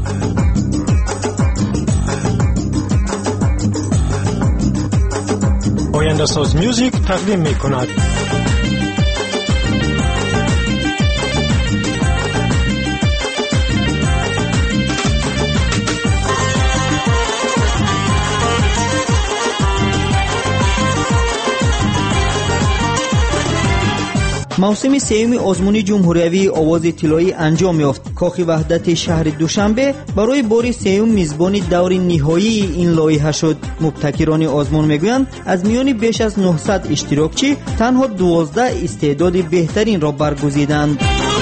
آینده‌ساز میوزیک تقدیم می‌کند. موسم سیوم آزمون جمهوریوی آواز طلایی انجام یافت. کاخ وحدت شهر دوشنبه برای بار سیوم میزبان دور نهایی این لایحه شد. مبتکران آزمون میگویند از میان بیش از 900 اشتراکچی تنها 12 استعداد بهترین را برگزیدند.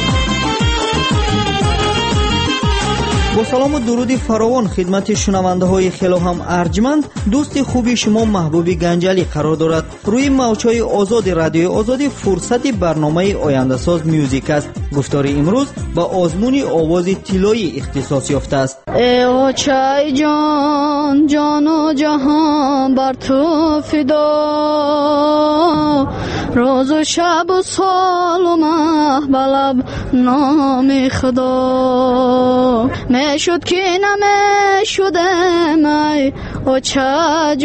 با سلام و درود فراوان خدمت شنونده های خیلی هم ارجمند. دوست خوبی شما محبوب گنجلی قرار دارد. روی موج‌های آزاد رادیو آزادی فرصت برنامه آینده ساز میوزیک است. گفتار امروز با آزمون آواز طلایی اختصاص یافته است. ای آچای جان جان و جهان بر تو فدا، روز و شب و سال و ماه بلب نام خدا. میشد که نمیشدم ای آچه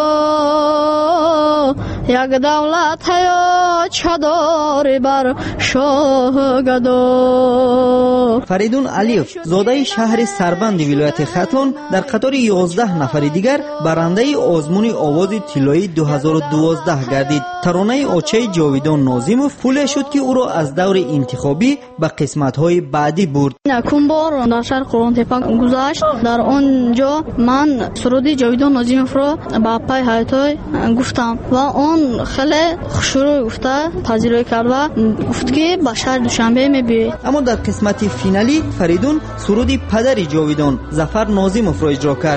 جدا، یک دولت یا چداری بر شاه گدا. فریدون علیف زاده شهر سربند ولایت ختلان در قطار 11 نفر دیگر برنده آزمون آواز طلایی 2012 گردید. ترانه آچه جاویدان ناظموف پول شد که او را از دور انتخابی به قسمت‌های بعدی برد. یکم بار در شهر قرآن تپه گذشت. در آنجا من سرود جاویدان ناظموف را با پای حیاتای گفتم و آن خیلی خوشرو گفته پذیرایی کرد و گفت که با شهر دوشنبه می‌بینید. اما در قسمت فینالی فریدون سرود پدر جاویدان ظفر ناظموف را اجرا کرد.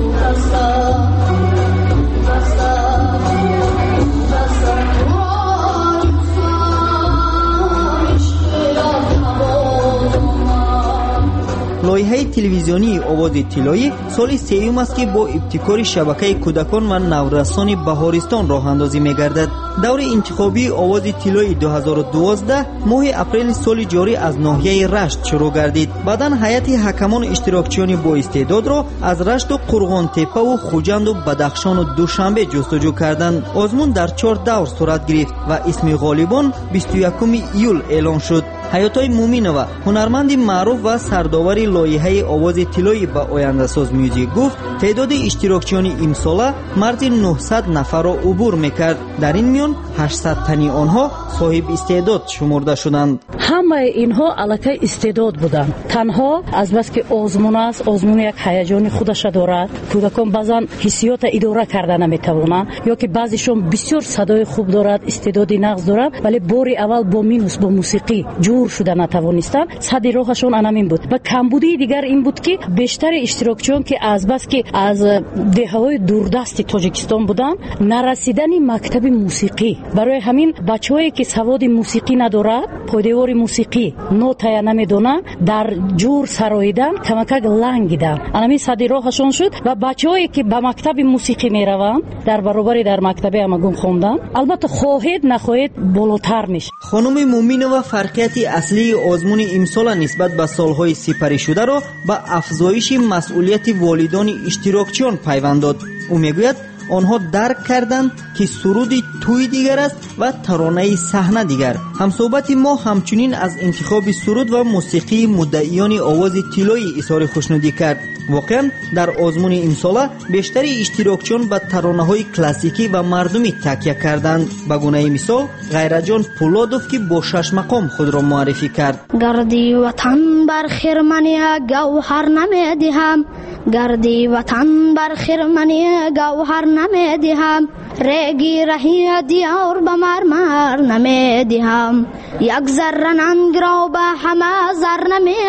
لایحه تلویزیونی آواز طلایی سال سوم است که با ابتکار شبکه کودکان و نورسان بهارستان راه اندازی می‌گردد. دور انتخابی آواز طلایی 2012 ماه اپریل سال جاری از ناحیه رشت شروع گردید. بعداً هیئت حکمان اشتراکچیان با استعداد را از رشت و قرغان تپه و خوجند و بدخشان و دوشنبه جستجو کردند. آزمون در 4 دور صورت گرفت و اسم غالبان 21 ایول اعلان شد. حیاتای مومینова هنرمند معروف و سرداور لایحه آواز طلایی با آینده ساز میوزیک گفت تعداد اشتراکچیان امساله مرز 900 نفر را عبور میکرد. در این میان 800 تنی آنها صاحب استعداد شمرده شدند. همه اینها الکی استعداد بودند. تنها از بس که آزمون است، آزمون یک هیجان خودش دارد. کودکان بعضن حسیات اداره کردن نمیتوانند یا که بعضیشون بسیار صدای خوب دارد، استعدادی نقص دارد ولی باری اول با مینوس با موسیقی جور شده نتوانستند. صد راهشون انمین بود. و کمبودی دیگر این بود که بیشتر اشتراکچیان که از بس که از دههای دوردست تاجیکستان بودند نرسیدن مکتب موسیقی. برای همین بچه‌هایی که سواد موسیقی ندارد، پایدار موسیقی نوتای نمیدونن، در جور سراییدن کمکک لنگیدن. همین صد راهشون شد و بچه‌هایی که به مکتب موسیقی میروند در برابر در مکتب همگون خوندن البته خواهید نخواهید بالاتر میشه. خانم مومینова فرقیت اصلی آزمون امسال نسبت به سالهای سپری شده را به افزایش مسئولیت والدان اشتراکچیان پیوند داد. او میگوید آنها درک کردند که سرود توی دیگر است و ترانه صحنه دیگر. همصحبت ما همچنین از انتخاب سرود و موسیقی مدعیان آواز طلایی اظهار خوشنودی کرد. واقعا در آزمون امساله بیشتر اشتراکچیان به ترانه‌های کلاسیکی و مردمی تکیه کردند. به گونه مثال غیرجان پولادوف که با 6 مقام خود را معرفی کرد. گردی وطن بر خرمنی گوهر نمیدهم، گردی وطن بر خرمنی گوهر نمیدهم، رگی رهی دیار به مرمر نمیدهم، یک ذره ننگ را به همه زر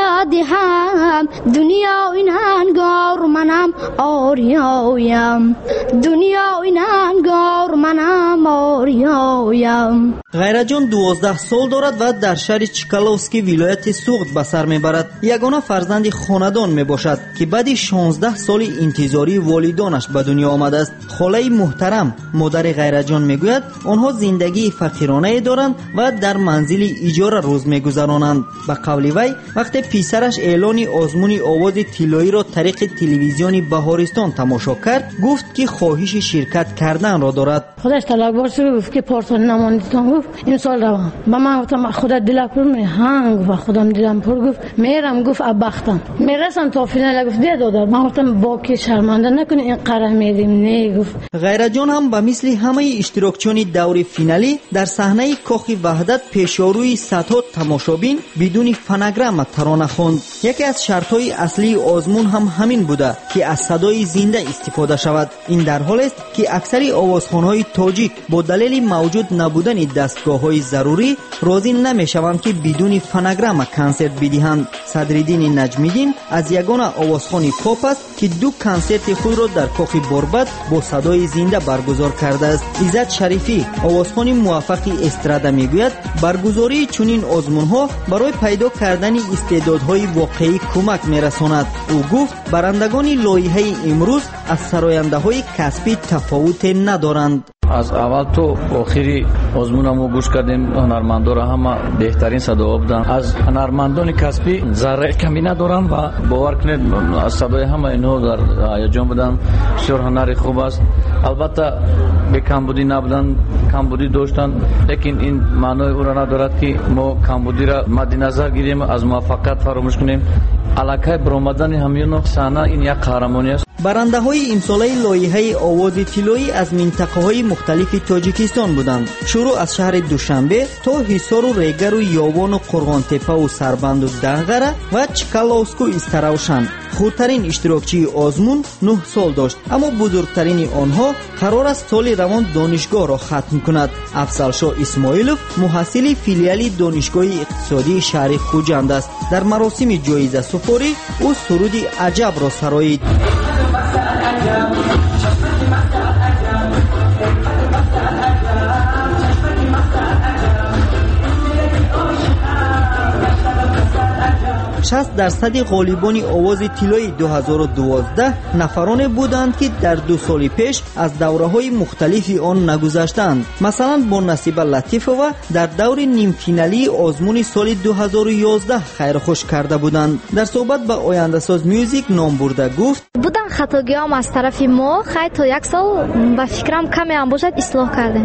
نمیدهم، دنیا این انگار منم آریایم، دنیا این انگار منم آریایم. غیرجان 12 سال دارد و در شهر چکالوفسکی ولایت سوغد به سر میبرد. یگانه فرزند خاندان میباشد که بعد 16 سال انتظاری والدانش به دنیا آمده است. خاله محترم مادر غیرجان میگوید آنها زندگی فقیرانه دارند و در منزل اجاره روز میگذرانند. به قول وی وقتی پسرش اعلان آزمون آواز طلایی را طریق تلویزیون بهارستان تماشا کرد گفت که خواهش شرکت کردن را دارد. خودش طلبکار شد گفت که پارسال نمایندگان گفت این سال روم با من گفتم خودت دل پر می هنگ و خودم دلم پر گفت میرم گفت ابختم میرسم تا فینال گفت ده دادر من گفتم با که شرمنده نکنی این قره میریم نه گفت. غیرجان هم به مثل همه اشتراکچیان دور فینالی در صحنه کاخ وحدت پیشاروی صدها تماشابین بدون فونوگرام ترانه خواند. یکی از شرطهای اصلی آزمون هم همین بوده که از صدای زنده استفاده شود. این در حال است که اکثر آوازخوان‌های تاجیک با دلیل موجود نبودن دستگاه‌های ضروری راضی نمی‌شوند که بدون فونوگرام کنسرت بدهند. صدرالدین نجمی‌دین از یگانه آوازخوان پاپ است که دو کنسرت خود را در کاخ بوربت با صدای زنده برگزار کرده است. عزت شریفی آوازخوان موفق استرادا میگوید برگزاری چنین آزمون‌ها برای پیدا کردن استعدادهای واقعی کمک می‌رساند. او گفت برندگان لایحه امروز از سراینده‌های کسبی تفاوت ندارند. از اول تو آخری آزمونمو گوش کردیم. هنرمندا را همه بهترین صدا بودن. از هنرمندان کسبی ذره کمی ندارم و باور کنید از صدای همه اینها در هیجان بودن. بسیار هنر خوب است. البته به کمبودی نبودن، کمبودی داشتن، لیکن این معنای او را ندارد که ما کمبودی را مد نظر گیریم از موفقیت فراموش کنیم. علاقه برآمدن همین صحنه این یک قهرمانی است. برنده های امساله لایحه آواز طلایی از منطقه های مختلف تاجیکستان بودند. شروع از شهر دوشنبه تا حصار و ریگر و یاوان و قرغان تپه و سربند و دنغره و چکالاسک و استراوشن. خودترین اشتراکچی آزمون 9 سال داشت، اما بزرگترین آنها قرار است سال روان دانشگاه را ختم کند. افضلشاه اسماعیلوف محصل فیلیال دانشگاه اقتصادی شهر خوجند است. در مراسم جایزه سپاری او سرود عجب را سرایید. درصد غالبان آواز طلایی 2012 نفران بودند که در 2 سال پیش از دوره‌های مختلفی آن نگذشتند. مثلا با نصیبه لطیفова در دور نیم فینالی آزمون سال 2011 خیر خوش کرده بودند. در صحبت با آینده ساز میوزیک نام برده گفت بودن خطاگیام از طرف ما خیلی تا 1 سال با فکرم کمی هم باشد اصلاح کردیم.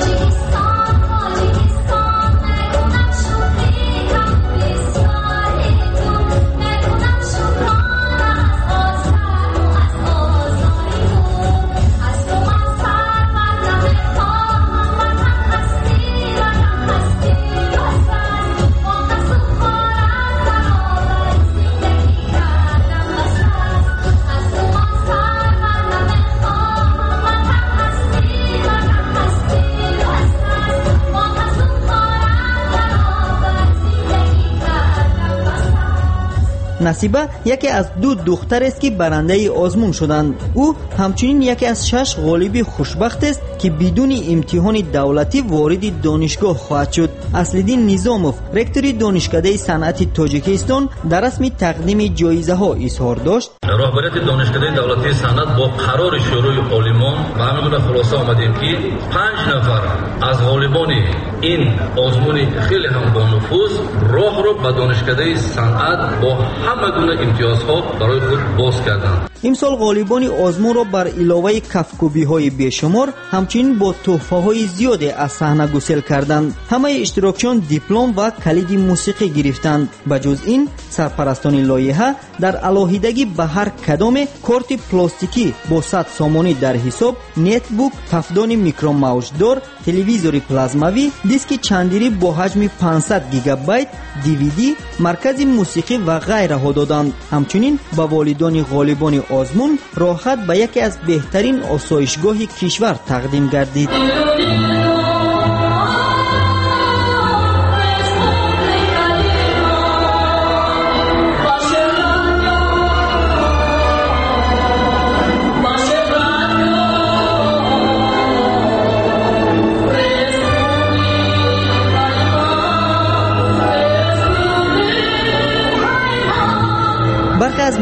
نصیبه یکی از 2 دختر است که برنده آزمون شدند. او همچنین یکی از 6 غالب خوشبخت است که بدون امتحان دولتی وارد دانشگاه خواهد شد. اصلالدین نظاموف رکتور دانشکده صنعت تاجیکستان در رسم تقدیم جایزه ها اظهار داشت. راهبریت دانشکده دولتی صنعت با قرار شروع عالمان و همین خلاصه آمدیم که 5 نفر از غالبان این آزمون خیلی هم با نفوذ راه رو به دانشکده صنعت با همه گونه امتیازها برای خود باز کردند. امسال غالبان آزمون را بر علاوه کفکوبی‌های بیشمار همچنین با تحفه‌های زیادی از صحنه گسیل کردند. همه اشتراکچیان دیپلم و کلید موسیقی گرفتند. بجز این سرپرستان لایحه در علاهیدگی به هر کدام کارت پلاستیکی با 100 سامانی در حساب، نت بوک، کفدان میکروموجدار، تلویزیون پلازماوی، دیسک چندری با حجم 500 گیگابایت، دیویدی، مرکز موسیقی و غیره ها دادند. همچنین به والدان غالبان آزمون راحت به یکی از بهترین آسایشگاه کشور تقدیم گردید.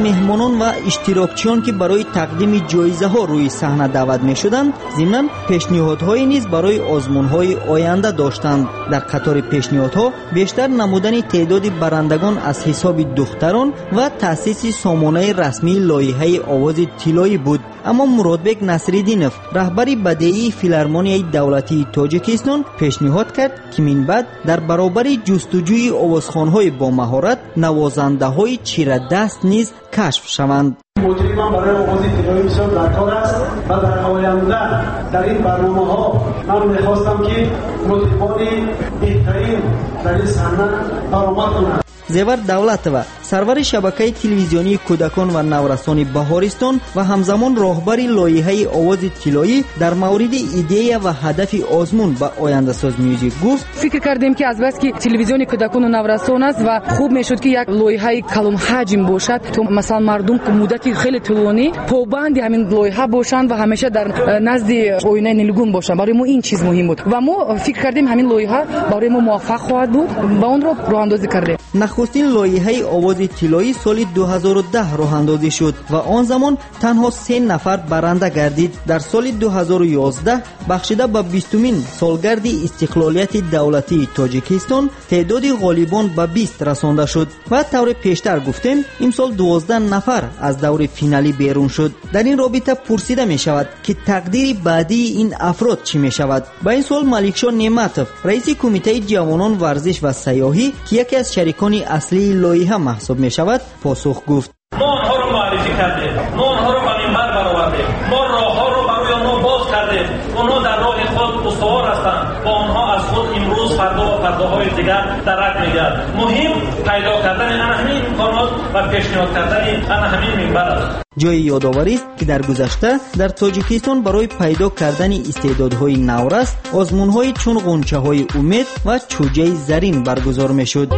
меҳмонон ва иштирокчиён ки барои тақдими ҷоизаҳо рӯи саҳна даъват мешуданд, зимнан пешниҳодҳое низ барои озмунҳои оянда доштанд. дар қатори пешниҳодҳо бештар намудани теъдоди барандагон аз ҳисоби духтарон ва таъсиси сомонаи расмии лоиҳаи овози тиллоӣ буд. аммо Муродбек Насриддинов, раҳбари бадеии филармонияи давлатии Тоҷикистон, пешниҳод кард ки минбаъд дар баробари ҷустуҷӯи овозхонҳои бомаҳорат навозандаҳои чирадаст низ кашф шаванд. مجریمان برای آغاز تلویزیونی بسیار درکار است و در آینده در این برنامه‌ها من می‌خواستم که مطربانی بهترین در این صحنه برآمد کنند. زیور давлатова сарвари шабакаи телевизионии кӯдакон ва наврасони баҳористон ва ҳамзамон роҳбари лоиҳаи овози тиллоӣ дар мавриди идея ва ҳадафи озмун ба Oyandasоz Music гуфт: фикр кардем ки азбаски телевизиони кӯдакону наврасон аст ва хуб мешуд ки як лоиҳаи калонҳаҷм бошад, то масалан мардум муддати хеле тӯлонӣ побанди ҳамин лоиҳа бошанд ва ҳамеша дар назди оинаи нилгун бошанд. барои мо ин чиз муҳим буд ва мо фикр кардем ҳамин лоиҳа барои мо муваффақ хоҳад буд ва онро роҳандозӣ кардем. нахустин лоиҳаи овози тиллоӣ соли 2010 роҳандозӣ шуд ва он замон танҳо 3 нафар баранда гардид. дар соли 2011 бахшида ба 20-мин солгарди истиқлолияти давлатии Тоҷикистон теъдоди ғолибон ба 20 расонда шуд ва тавре пештар гуфтем имсол 12 нафар аз даври финалӣ берун шуд. дар ин робита пурсида мешавад ки тақдири баъдии ин афрод чӣ мешавад. ба ин суол Маликшо Неъматов, раиси кумитаи ҷавонон варзиш ва сайёҳӣ ки яке аз шарикони аслии лоиҳа маҳсуб мешавад, посух гуфт: мо онҳоро маърифӣ кардем, мо онҳоро ба минбар баровардем, мо роҳҳоро барои онҳо боз кардем. онҳо дар роҳи худ устувор ҳастанд. با онҳо аз худ имрӯз фардо ва фардоҳои дигар дарак мегӯяд. муҳим пайдо кардани ана ҳамин имконот ва пешниҳод кардани ана ҳамин минбар аст. ҷои ёдоварист ки дар гузашта дар Тоҷикистон барои пайдо кардани истеъдодҳои наврас озмунҳои чун ғунчаҳои умед ва чӯҷаи зарин баргузор мешуд.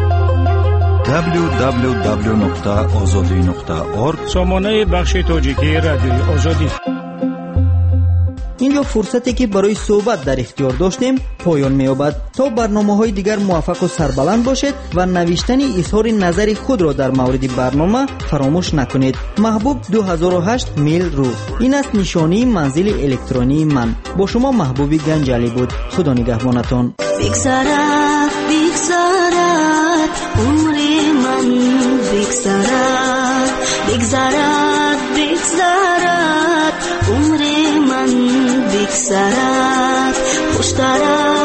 www.azodi.org сомонаи бахши тоҷикии радиои озодӣ. اینجا فرصتی که برای صحبت در اختیار داشتیم پایان می‌یابد. تا برنامه‌های دیگر موفق و سربلند باشید و نوشتن اظهار نظر خود را در مورد برنامه فراموش نکنید. محبوب 2008 میل رو. این است نشانی منزل الکترونی من. با شما محبوبی گنجالی بود. خدا نگهبانتان. بگذرد بگذرد عمر من بگذرد بگذرد بگذرد عمر من بگذرد خوشتر